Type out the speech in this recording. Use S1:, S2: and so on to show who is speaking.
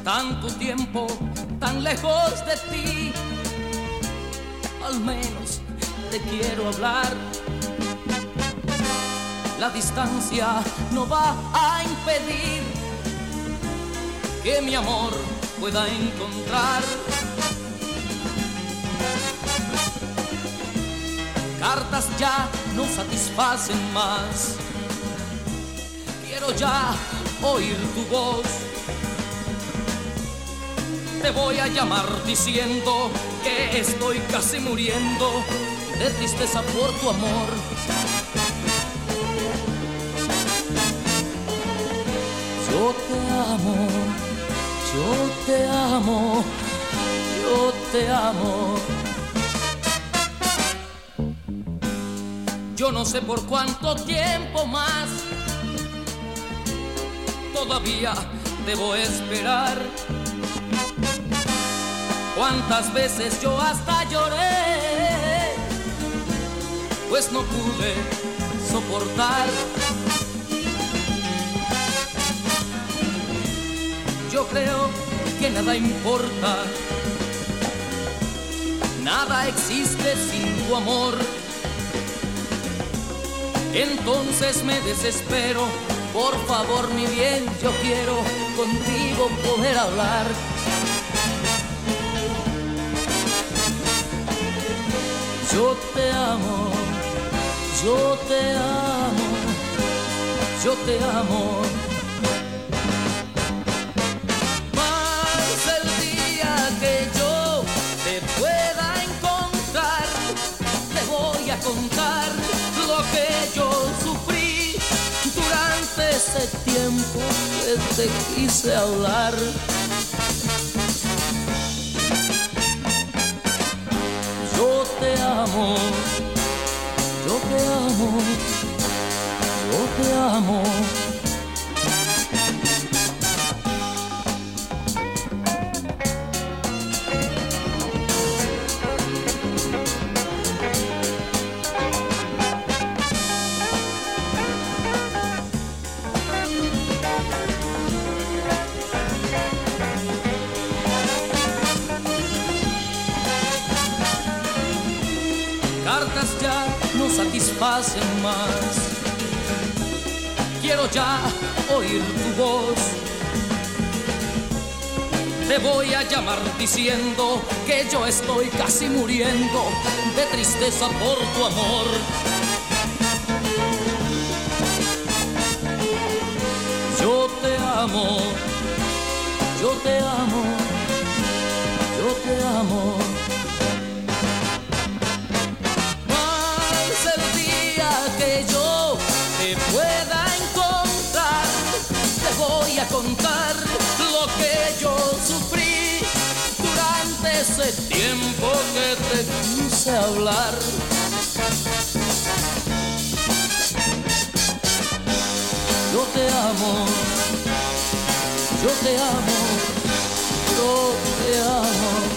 S1: tanto tiempo tan lejos de ti, al menos te quiero hablar. La distancia no va a impedir que mi amor pueda encontrar. Cartas ya no satisfacen más. Quiero ya oír tu voz. Te voy a llamar diciendo que estoy casi muriendo de tristeza por tu amor. Yo te amo, yo te amo, yo te amo. Yo no sé por cuánto tiempo más todavía debo esperar. Cuántas veces yo hasta lloré, pues no pude soportar. Yo creo que nada importa, nada existe sin tu amor. Entonces me desespero, por favor mi bien, yo quiero contigo poder hablar. Yo te amo, yo te amo, yo te amo. Más el día que yo te pueda encontrar, te voy a contar lo que yo sufrí durante ese tiempo que te quise hablar. Yo te amo, yo te amo, yo te amo. Cartas ya no satisfacen más. Quiero ya oír tu voz. Te voy a llamar diciendo que yo estoy casi muriendo de tristeza por tu amor. Yo te amo, yo te amo, yo te amo. Pueda encontrar, te voy a contar lo que yo sufrí durante ese tiempo que te quise hablar. Yo te amo, yo te amo, yo te amo.